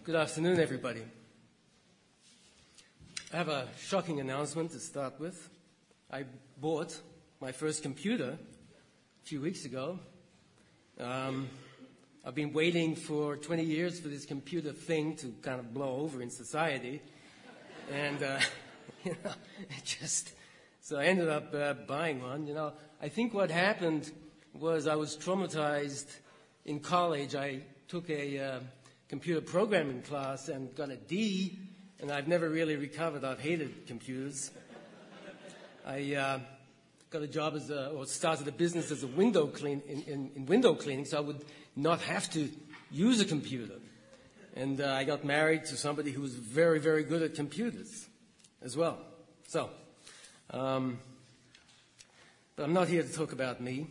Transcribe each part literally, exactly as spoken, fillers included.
Good afternoon, everybody. I have a shocking announcement to start with. I bought my first computer a few weeks ago. Um, I've been waiting for twenty years for this computer thing to kind of blow over in society. And, uh, you know, it just, so I ended up uh, buying one. You know, I think what happened was I was traumatized in college. I took a uh, computer programming class and got a D, and I've never really recovered. I've hated computers. I uh, got a job as a, or started a business as a window clean in, in, in window cleaning, so I would not have to use a computer. And uh, I got married to somebody who was very, very good at computers as well. So, um, but I'm not here to talk about me.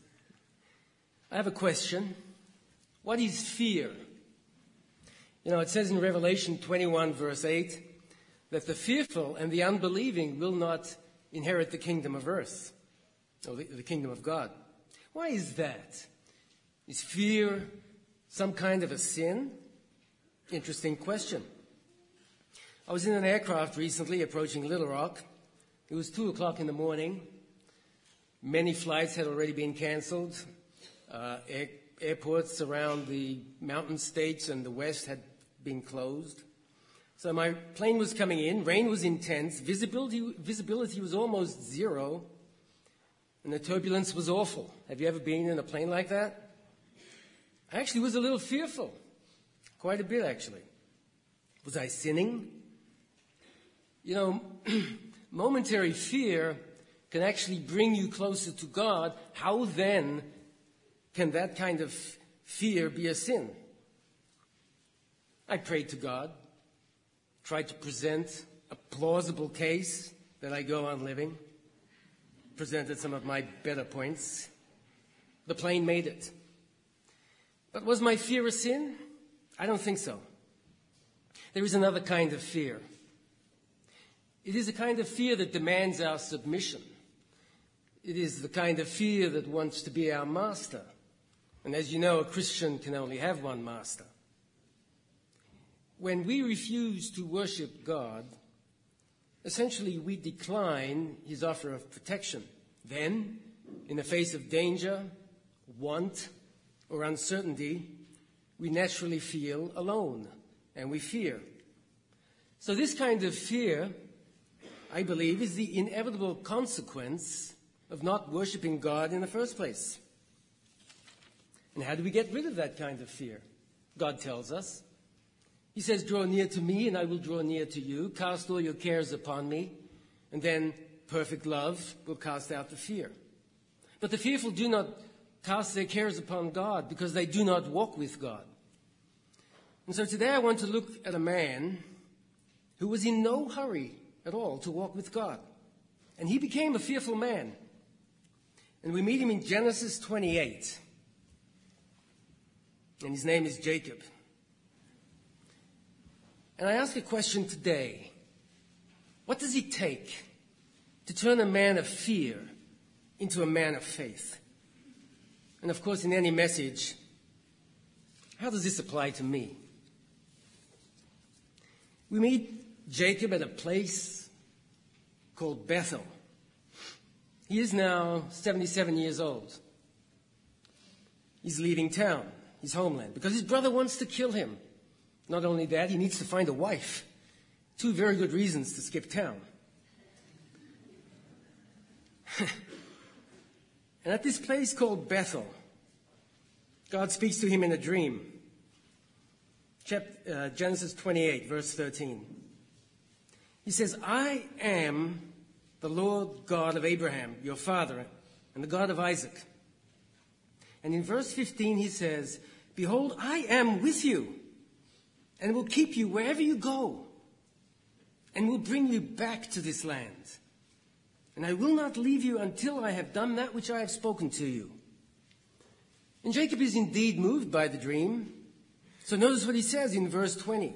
I have a question. What is fear? You know, it says in Revelation twenty-one, verse eight, that the fearful and the unbelieving will not inherit the kingdom of earth, or the, the kingdom of God. Why is that? Is fear some kind of a sin? Interesting question. I was in an aircraft recently approaching Little Rock. It was two o'clock in the morning. Many flights had already been canceled. Uh, air, airports around the mountain states and the west had been closed. So my plane was coming in. Rain was intense. Visibility, visibility was almost zero. And the turbulence was awful. Have you ever been in a plane like that? I actually was a little fearful. Quite a bit, actually. Was I sinning? You know, momentary fear can actually bring you closer to God. How then can that kind of fear be a sin? I prayed to God, tried to present a plausible case that I go on living, presented some of my better points. The plane made it. But was my fear a sin? I don't think so. There is another kind of fear. It is a kind of fear that demands our submission. It is the kind of fear that wants to be our master. And as you know, a Christian can only have one master. When we refuse to worship God, essentially we decline his offer of protection. Then, in the face of danger, want, or uncertainty, we naturally feel alone, and we fear. So this kind of fear, I believe, is the inevitable consequence of not worshiping God in the first place. And how do we get rid of that kind of fear? God tells us. He says, draw near to me and I will draw near to you. Cast all your cares upon me. And then perfect love will cast out the fear. But the fearful do not cast their cares upon God because they do not walk with God. And so today I want to look at a man who was in no hurry at all to walk with God. And he became a fearful man. And we meet him in Genesis twenty-eight. And his name is Jacob. And I ask a question today. What does it take to turn a man of fear into a man of faith? And of course, in any message, how does this apply to me? We meet Jacob at a place called Bethel. He is now seventy-seven years old. He's leaving town, his homeland, because his brother wants to kill him. Not only that, he needs to find a wife. Two very good reasons to skip town. And at this place called Bethel, God speaks to him in a dream. Chapter, uh, Genesis twenty-eight, verse thirteen. He says, I am the Lord God of Abraham, your father, and the God of Isaac. And in verse fifteen, he says, behold, I am with you, and will keep you wherever you go, and will bring you back to this land. And I will not leave you until I have done that which I have spoken to you. And Jacob is indeed moved by the dream. So notice what he says in verse twenty.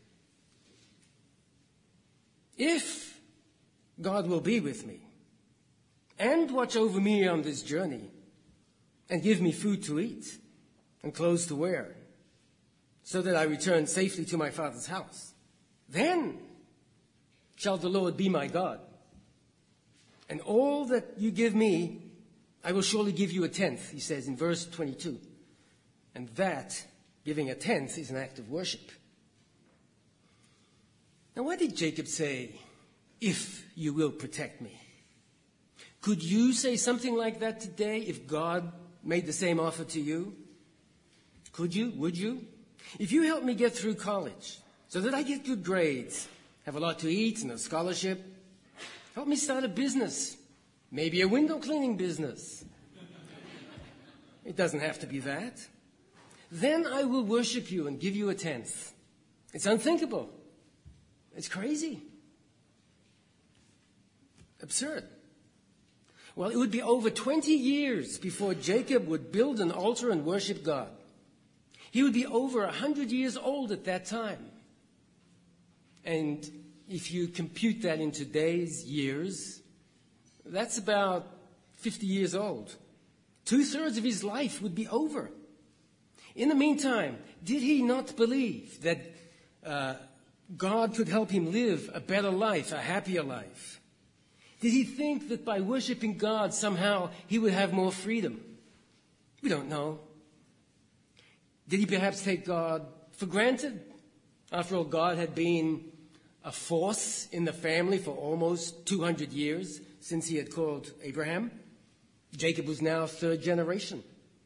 If God will be with me, and watch over me on this journey, and give me food to eat, and clothes to wear, so that I return safely to my father's house. Then shall the Lord be my God. And all that you give me, I will surely give you a tenth, he says in verse twenty-two. And that, giving a tenth, is an act of worship. Now, why did Jacob say, if you will protect me? Could you say something like that today if God made the same offer to you? Could you? Would you? If you help me get through college so that I get good grades, have a lot to eat and a scholarship, help me start a business, maybe a window cleaning business. It doesn't have to be that. Then I will worship you and give you a tenth. It's unthinkable. It's crazy. Absurd. Well, it would be over twenty years before Jacob would build an altar and worship God. He would be over one hundred years old at that time. And if you compute that in today's years, that's about fifty years old. Two-thirds of his life would be over. In the meantime, did he not believe that uh, God could help him live a better life, a happier life? Did he think that by worshiping God somehow he would have more freedom? We don't know. Did he perhaps take God for granted? After all, God had been a force in the family for almost two hundred years since he had called Abraham. Jacob was now third generation.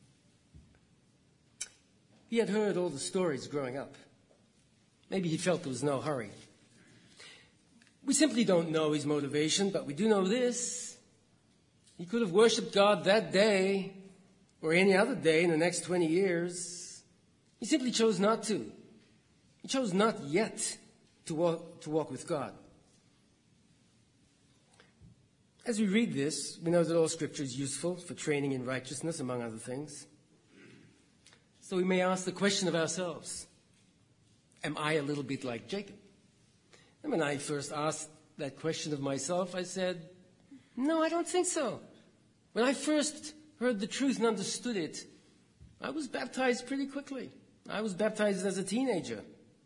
He had heard all the stories growing up. Maybe he felt there was no hurry. We simply don't know his motivation, but we do know this. He could have worshipped God that day or any other day in the next twenty years. He simply chose not to. He chose not yet to walk, to walk with God. As we read this, we know that all Scripture is useful for training in righteousness, among other things. So we may ask the question of ourselves, am I a little bit like Jacob? And when I first asked that question of myself, I said, no, I don't think so. When I first heard the truth and understood it, I was baptized pretty quickly. I was baptized as a teenager.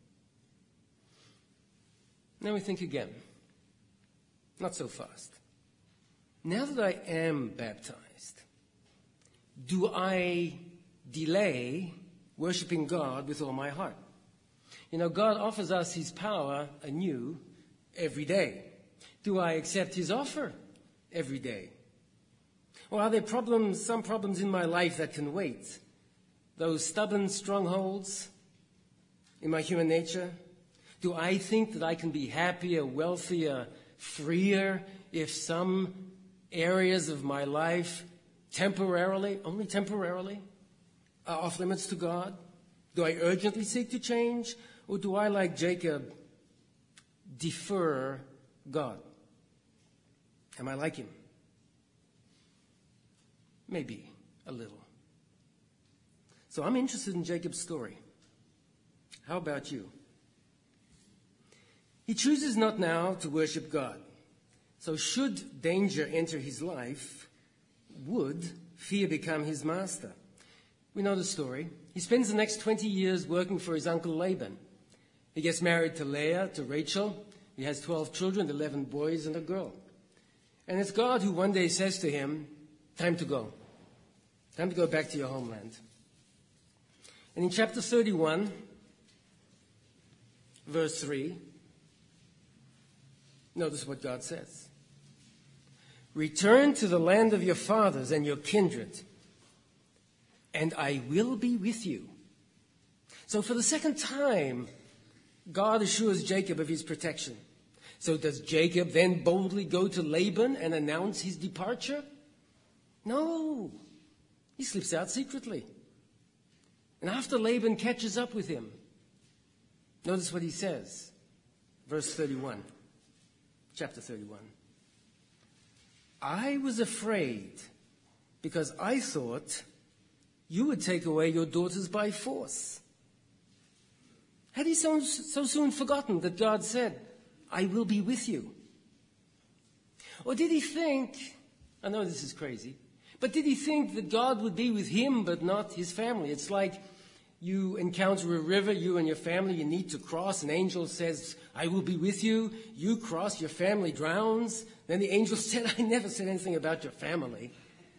Now we think again. Not so fast. Now that I am baptized, do I delay worshiping God with all my heart? You know, God offers us his power anew every day. Do I accept his offer every day? Or are there problems, some problems in my life that can wait? Those stubborn strongholds in my human nature? Do I think that I can be happier, wealthier, freer if some areas of my life temporarily, only temporarily, are off limits to God? Do I urgently seek to change? Or do I, like Jacob, defer God? Am I like him? Maybe a little. So I'm interested in Jacob's story. How about you? He chooses not now to worship God. So should danger enter his life, would fear become his master? We know the story. He spends the next twenty years working for his uncle Laban. He gets married to Leah, to Rachel. He has twelve children, eleven boys and a girl. And it's God who one day says to him, time to go. Time to go back to your homeland. And in chapter thirty-one, verse three, notice what God says. Return to the land of your fathers and your kindred, and I will be with you. So for the second time, God assures Jacob of his protection. So does Jacob then boldly go to Laban and announce his departure? No. He slips out secretly. And after Laban catches up with him, notice what he says. Verse thirty-one. Chapter thirty-one. I was afraid because I thought you would take away your daughters by force. Had he so, so soon forgotten that God said, I will be with you? Or did he think, I know this is crazy, but did he think that God would be with him but not his family? It's like You encounter a river, you and your family, you need to cross. An angel says, I will be with you. You cross, your family drowns. Then the angel said, I never said anything about your family.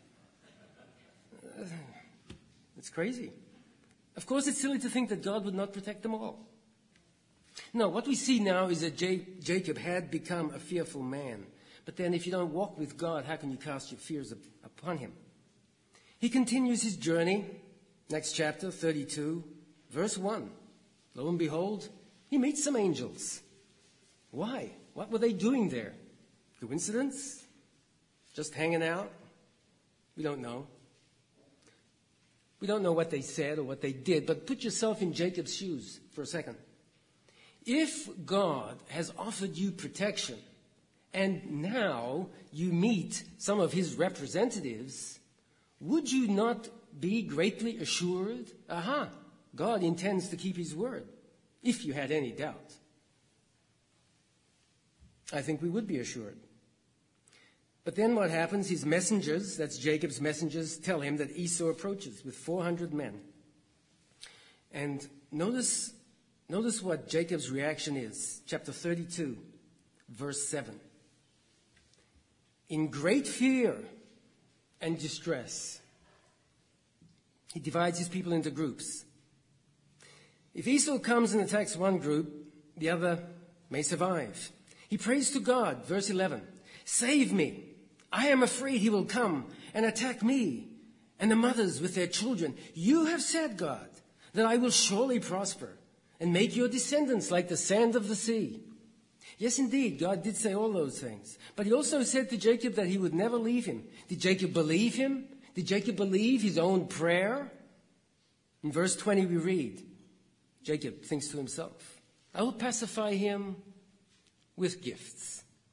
Uh, it's crazy. Of course, it's silly to think that God would not protect them all. No, what we see now is that J- Jacob had become a fearful man. But then if you don't walk with God, how can you cast your fears up- upon him? He continues his journey. Next chapter, thirty-two, verse one. Lo and behold, he meets some angels. Why? What were they doing there? Coincidence? Just hanging out? We don't know. We don't know what they said or what they did, but put yourself in Jacob's shoes for a second. If God has offered you protection and now you meet some of his representatives, would you not be greatly assured, aha, God intends to keep his word, if you had any doubt? I think we would be assured. But then what happens? His messengers, that's Jacob's messengers, tell him that Esau approaches with four hundred men. And notice, notice what Jacob's reaction is. Chapter thirty-two, verse seven. In great fear and distress, he divides his people into groups. If Esau comes and attacks one group, the other may survive. He prays to God, verse eleven, save me. I am afraid he will come and attack me and the mothers with their children. You have said, God, that I will surely prosper and make your descendants like the sand of the sea. Yes, indeed, God did say all those things. But he also said to Jacob that he would never leave him. Did Jacob believe him? Did Jacob believe his own prayer? In verse twenty we read, Jacob thinks to himself, I will pacify him with gifts.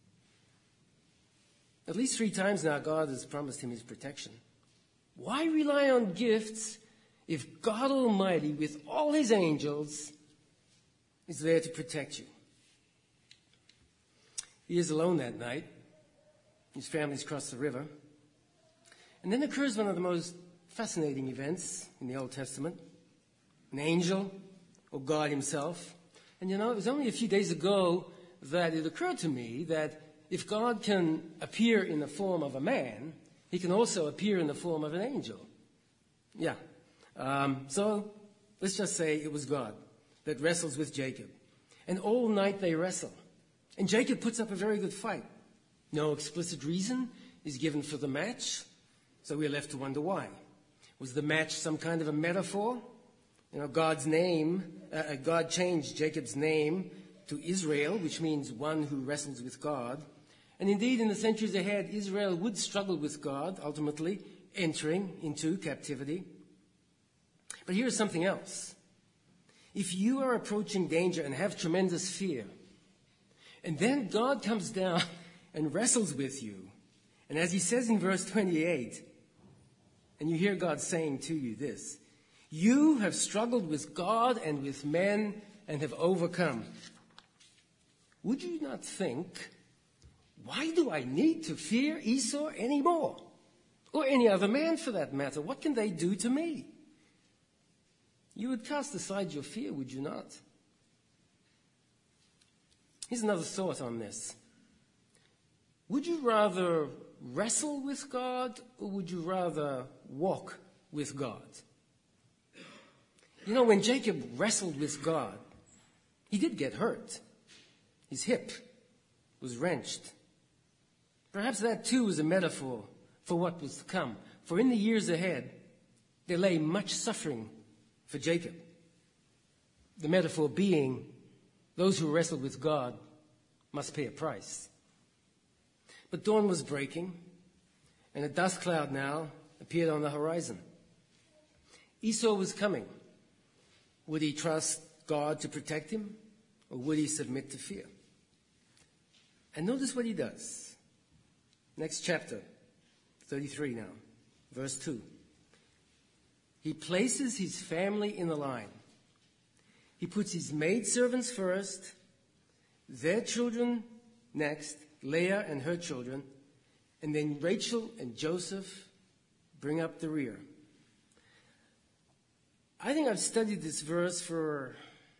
At least three times now God has promised him his protection. Why rely on gifts if God Almighty with all his angels is there to protect you? He is alone that night. His family's crossed the river. And then occurs one of the most fascinating events in the Old Testament. An angel, or God himself. And you know, it was only a few days ago that it occurred to me that if God can appear in the form of a man, he can also appear in the form of an angel. Yeah. Um, so let's just say it was God that wrestles with Jacob. And all night they wrestle. And Jacob puts up a very good fight. No explicit reason is given for the match, so we're left to wonder why. Was the match some kind of a metaphor? You know, God's name, uh, God changed Jacob's name to Israel, which means one who wrestles with God. And indeed, in the centuries ahead, Israel would struggle with God, ultimately entering into captivity. But here's something else. If you are approaching danger and have tremendous fear, and then God comes down and wrestles with you, and as he says in verse twenty-eight, and you hear God saying to you this, you have struggled with God and with men and have overcome. Would you not think, why do I need to fear Esau anymore? Or any other man for that matter? What can they do to me? You would cast aside your fear, would you not? Here's another thought on this. Would you rather wrestle with God or would you rather walk with God? You know, when Jacob wrestled with God, he did get hurt. His hip was wrenched. Perhaps that too was a metaphor for what was to come. For in the years ahead, there lay much suffering for Jacob. The metaphor being, those who wrestle with God must pay a price. But dawn was breaking, and a dust cloud now appeared on the horizon. Esau was coming. Would he trust God to protect him, or would he submit to fear? And notice what he does. Next chapter, thirty-three now, verse two. He places his family in the line. He puts his maidservants first, their children next, Leah and her children, and then Rachel and Joseph bring up the rear. I think I've studied this verse for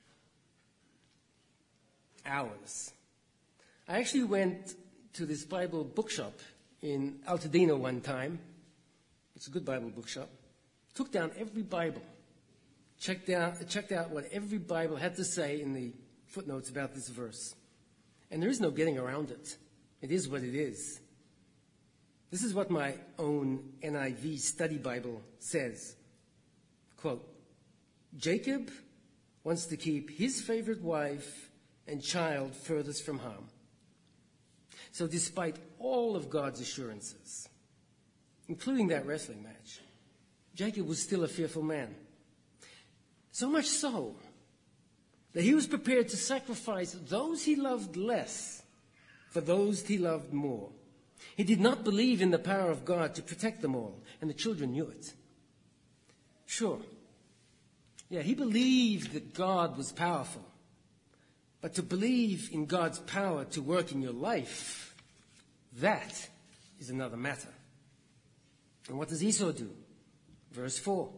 hours. I actually went to this Bible bookshop in Altadena one time. It's a good Bible bookshop. Took down every Bible. Checked out, checked out what every Bible had to say in the footnotes about this verse. And there is no getting around it. It is what it is. This is what my own N I V study Bible says. Quote, Jacob wants to keep his favorite wife and child furthest from harm. So despite all of God's assurances, including that wrestling match, Jacob was still a fearful man. So much so that he was prepared to sacrifice those he loved less for those he loved more. He did not believe in the power of God to protect them all, and the children knew it. Sure, yeah, he believed that God was powerful, but to believe in God's power to work in your life, that is another matter. And what does Esau do? Verse four.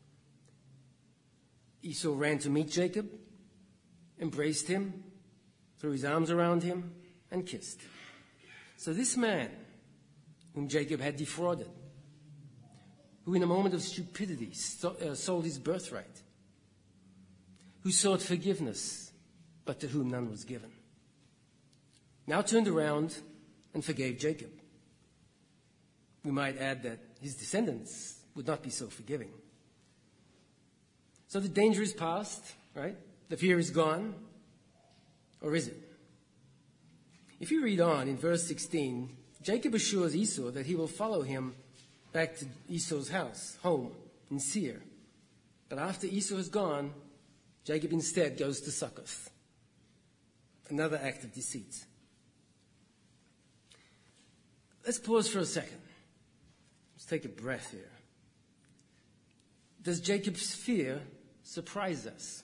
Esau ran to meet Jacob, embraced him, threw his arms around him, and kissed. So this man, whom Jacob had defrauded, who in a moment of stupidity so, uh, sold his birthright, who sought forgiveness, but to whom none was given, now turned around and forgave Jacob. We might add that his descendants would not be so forgiving. So the danger is past, right? The fear is gone. Or is it? If you read on in verse sixteen, Jacob assures Esau that he will follow him back to Esau's house, home in Seir. But after Esau is gone, Jacob instead goes to Succoth. Another act of deceit. Let's pause for a second. Let's take a breath here. Does Jacob's fear surprise us?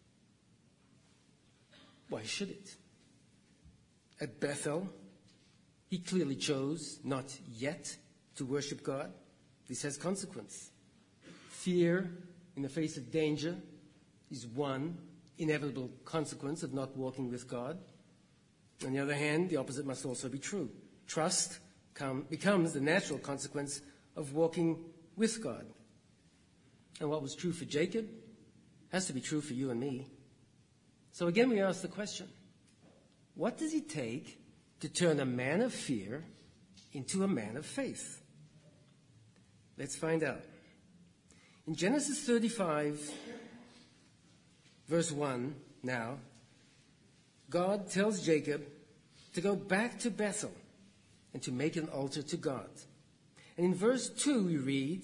Why should it? At Bethel, he clearly chose not yet to worship God. This has consequence. Fear in the face of danger is one inevitable consequence of not walking with God. On the other hand, the opposite must also be true. Trust come, becomes the natural consequence of walking with God. And what was true for Jacob has to be true for you and me. So again, we ask the question, what does it take to turn a man of fear into a man of faith? Let's find out. In Genesis thirty-five, verse one, now, God tells Jacob to go back to Bethel and to make an altar to God. And in verse two, we read,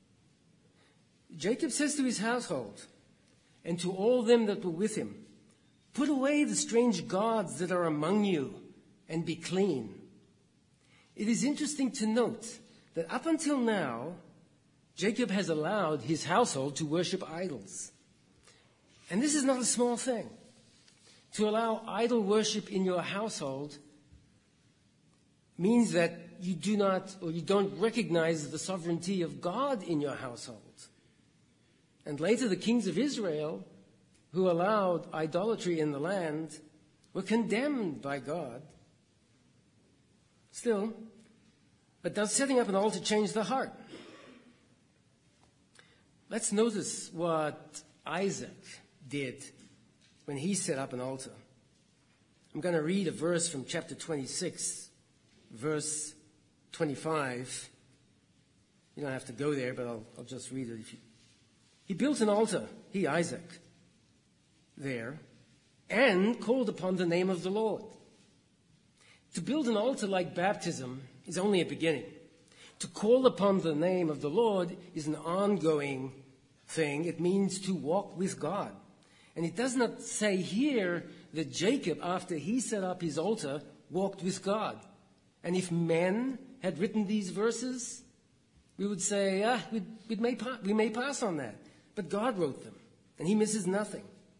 Jacob says to his household and to all them that were with him, put away the strange gods that are among you and be clean. It is interesting to note that up until now, Jacob has allowed his household to worship idols. And this is not a small thing. To allow idol worship in your household means that you do not, or you don't recognize the sovereignty of God in your household. And later the kings of Israel, who allowed idolatry in the land, were condemned by God. Still, but does setting up an altar change the heart? Let's notice what Isaac did when he set up an altar. I'm going to read a verse from chapter twenty-six, verse twenty-five. You don't have to go there, but I'll, I'll just read it. If you... He built an altar, he, Isaac, there, and called upon the name of the Lord. To build an altar like baptism is only a beginning. To call upon the name of the Lord is an ongoing thing. It means to walk with God. And it does not say here that Jacob, after he set up his altar, walked with God. And if men had written these verses, we would say, ah, we, we, may, we may pass on that. But God wrote them, and he misses nothing.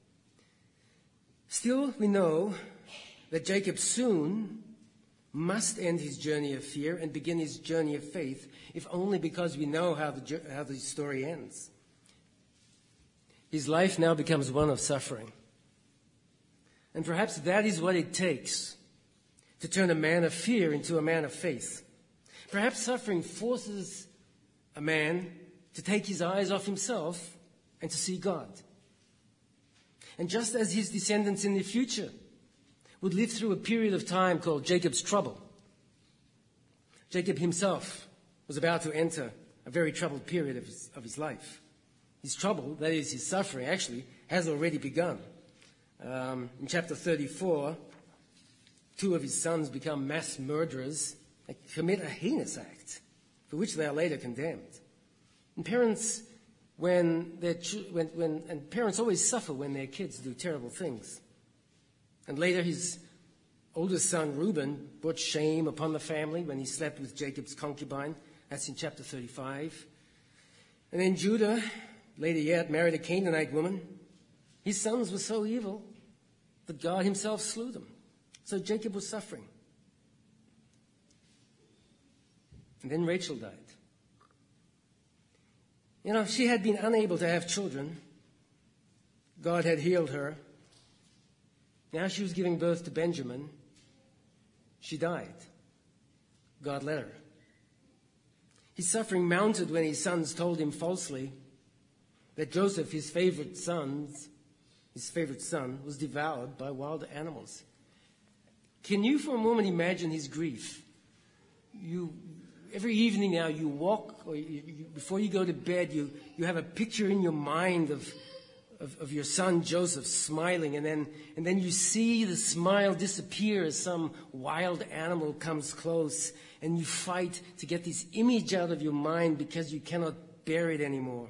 Still, we know that Jacob soon must end his journey of fear and begin his journey of faith, if only because we know how the, how the story ends. his life now becomes one of suffering. And perhaps that is what it takes to turn a man of fear into a man of faith. Perhaps suffering forces a man to take his eyes off himself and to see God. And just as his descendants in the future would live through a period of time called Jacob's trouble, Jacob himself was about to enter a very troubled period of his, of his life. His trouble, that is his suffering, actually has already begun. Um, in chapter thirty-four, two of his sons become mass murderers and commit a heinous act for which they are later condemned. And parents, when their ch- when, when and parents always suffer when their kids do terrible things. And later, his oldest son Reuben brought shame upon the family when he slept with Jacob's concubine. That's in chapter thirty-five. And then Judah, later yet, married a Canaanite woman. His sons were so evil that God himself slew them. So Jacob was suffering. And then Rachel died. You know, she had been unable to have children. God had healed her. Now she was giving birth to Benjamin. She died. God let her. His suffering mounted when his sons told him falsely that Joseph, his favorite sons, his favorite son, was devoured by wild animals. Can you for a moment imagine his grief? You, every evening now you walk, or you, you, before you go to bed, you, you have a picture in your mind of, of, of your son Joseph smiling, and then, and then you see the smile disappear as some wild animal comes close, and you fight to get this image out of your mind because you cannot bear it anymore.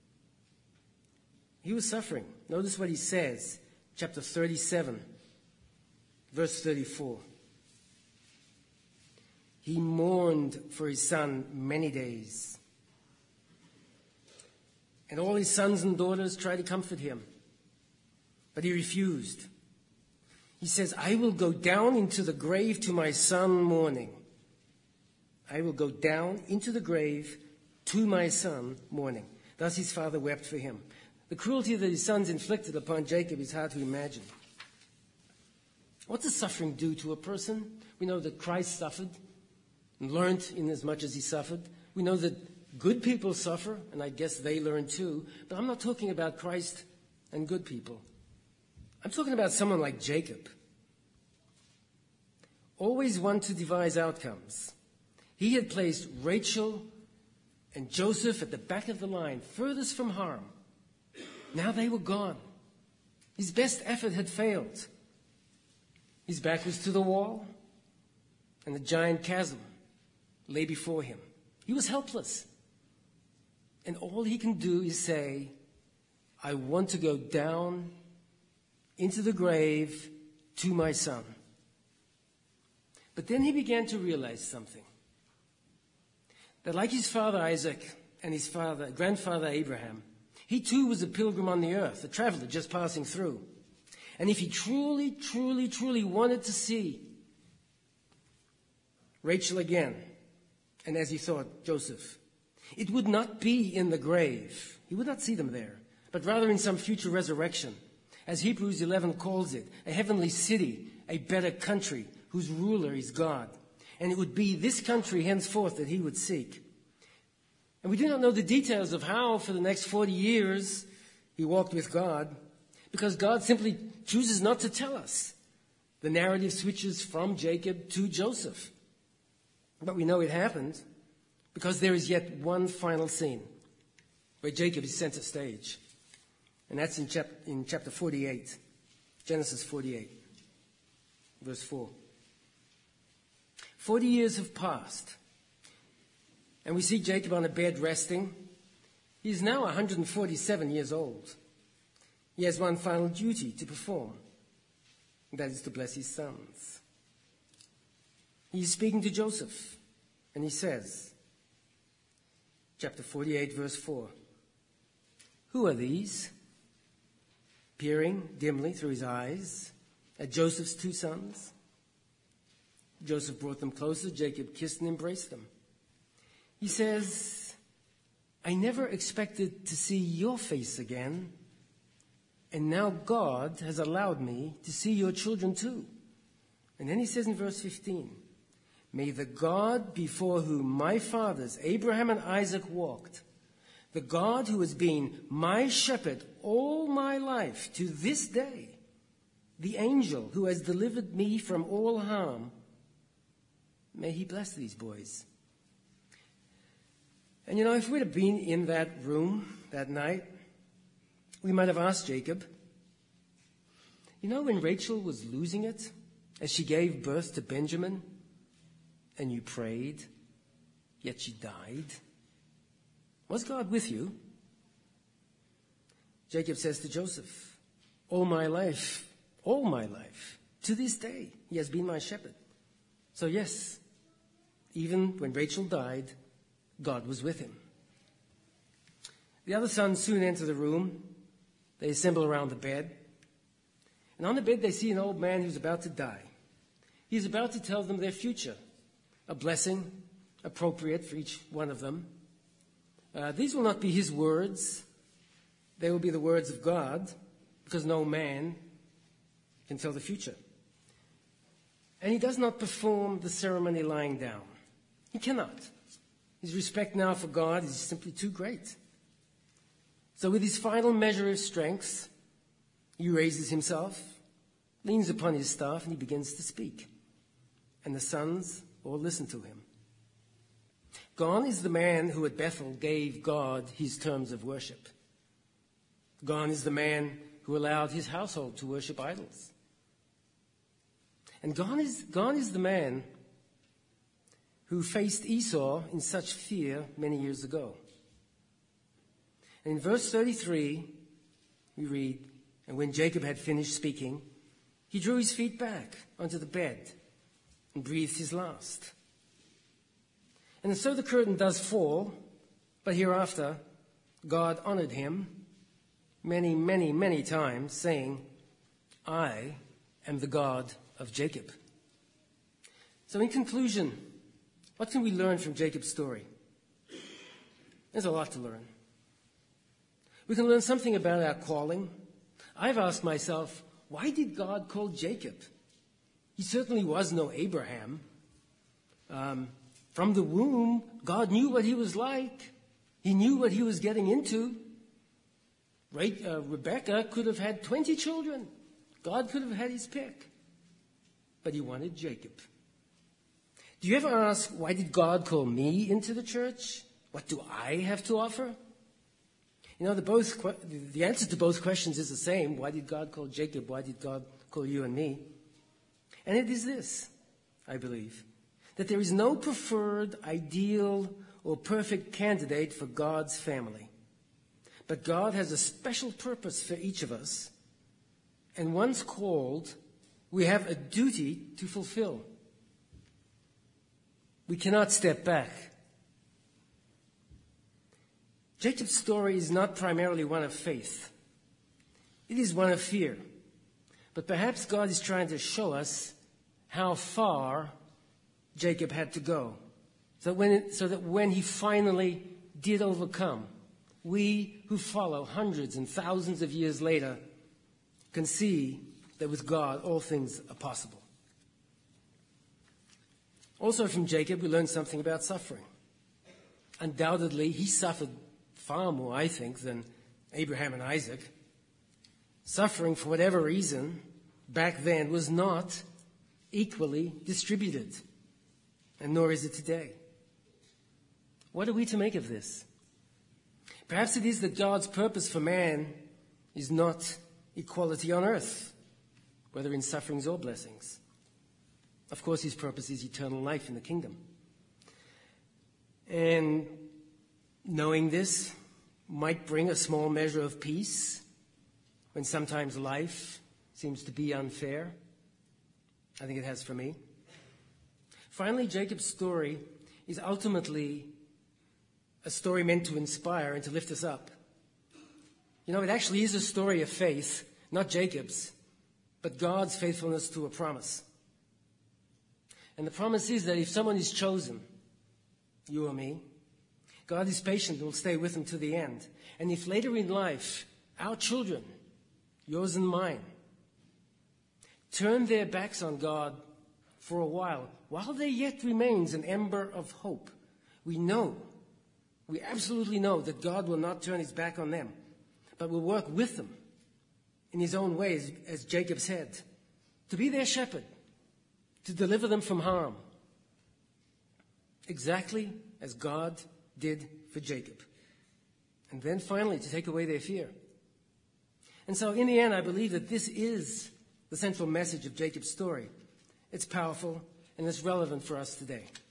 He was suffering. Notice what he says, chapter thirty-seven, verse thirty-four. He mourned for his son many days. And all his sons and daughters tried to comfort him, but he refused. He says, I will go down into the grave to my son mourning. I will go down into the grave to my son mourning. Thus his father wept for him. The cruelty that his sons inflicted upon Jacob is hard to imagine. What does suffering do to a person? We know that Christ suffered and learned in as much as he suffered. We know that good people suffer, and I guess they learn too. But I'm not talking about Christ and good people. I'm talking about someone like Jacob. Always one to devise outcomes. He had placed Rachel and Joseph at the back of the line, furthest from harm. Now they were gone. His best effort had failed. His back was to the wall, and the giant chasm lay before him. He was helpless. And all he can do is say, I want to go down into the grave to my son. But then he began to realize something. That like his father Isaac and his father, grandfather Abraham, he too was a pilgrim on the earth, a traveler just passing through. And if he truly, truly, truly wanted to see Rachel again, and as he thought, Joseph, it would not be in the grave. He would not see them there, but rather in some future resurrection. As Hebrews eleven calls it, a heavenly city, a better country, whose ruler is God. And it would be this country henceforth that he would seek. And we do not know the details of how, for the next forty years, he walked with God, because God simply chooses not to tell us. The narrative switches from Jacob to Joseph. But we know it happened because there is yet one final scene where Jacob is center stage. And that's in, chap- in chapter forty-eight, Genesis forty-eight, verse four. Forty years have passed. And we see Jacob on a bed resting. He is now one hundred forty-seven years old. He has one final duty to perform. And that is to bless his sons. He is speaking to Joseph. And he says, chapter forty-eight, verse four, who are these? Peering dimly through his eyes at Joseph's two sons. Joseph brought them closer. Jacob kissed and embraced them. He says, I never expected to see your face again, And now God has allowed me to see your children too. And then he says in verse fifteen, may the God before whom my fathers, Abraham and Isaac, walked, the God who has been my shepherd all my life to this day, the angel who has delivered me from all harm, may he bless these boys. And you know, if we'd have been in that room that night, we might have asked Jacob, you know, when Rachel was losing it, as she gave birth to Benjamin, and you prayed, yet she died, was God with you? Jacob says to Joseph, all my life, all my life, to this day, he has been my shepherd. So yes, even when Rachel died, God was with him. The other sons soon enter the room. They assemble around the bed. And on the bed they see an old man who's about to die. He's about to tell them their future, a blessing appropriate for each one of them. Uh, these will not be his words. They will be the words of God, because no man can tell the future. And he does not perform the ceremony lying down. He cannot. His respect now for God is simply too great. So with his final measure of strength, he raises himself, leans upon his staff, and he begins to speak. And the sons all listen to him. Gone is the man who at Bethel gave God his terms of worship. Gone is the man who allowed his household to worship idols. And gone is, gone is the man who faced Esau in such fear many years ago. And in verse thirty-three, we read, and when Jacob had finished speaking, he drew his feet back onto the bed and breathed his last. And so the curtain does fall, but hereafter God honored him many, many, many times, saying, I am the God of Jacob. So in conclusion, what can we learn from Jacob's story? There's a lot to learn. We can learn something about our calling. I've asked myself, why did God call Jacob? He certainly was no Abraham. Um, from the womb, God knew what he was like. He knew what he was getting into. Right, uh, Rebecca could have had twenty children. God could have had his pick. But he wanted Jacob. Do you ever ask, why did God call me into the church? What do I have to offer? You know, the, both, the answer to both questions is the same. Why did God call Jacob? Why did God call you and me? And it is this, I believe, that there is no preferred, ideal, or perfect candidate for God's family. But God has a special purpose for each of us. And once called, we have a duty to fulfill. We cannot step back. Jacob's story is not primarily one of faith. It is one of fear. But perhaps God is trying to show us how far Jacob had to go, so, when it, so that when he finally did overcome, we who follow hundreds and thousands of years later can see that with God all things are possible. Also from Jacob we learn something about suffering. Undoubtedly he suffered far more, I think, than Abraham and Isaac. Suffering, for whatever reason, back then was not equally distributed, and nor is it today. What are we to make of this? Perhaps it is that God's purpose for man is not equality on earth, whether in sufferings or blessings. Of course, his purpose is eternal life in the kingdom. And knowing this might bring a small measure of peace when sometimes life seems to be unfair. I think it has for me. Finally, Jacob's story is ultimately a story meant to inspire and to lift us up. You know, it actually is a story of faith, not Jacob's, but God's faithfulness to a promise. And the promise is that if someone is chosen, you or me, God is patient and will stay with them to the end. And if later in life, our children, yours and mine, turn their backs on God for a while, while there yet remains an ember of hope, we know, we absolutely know that God will not turn his back on them, but will work with them in his own ways, as Jacob said, to be their shepherd, to deliver them from harm, exactly as God did for Jacob. And then finally, to take away their fear. And so in the end, I believe that this is the central message of Jacob's story. It's powerful and it's relevant for us today.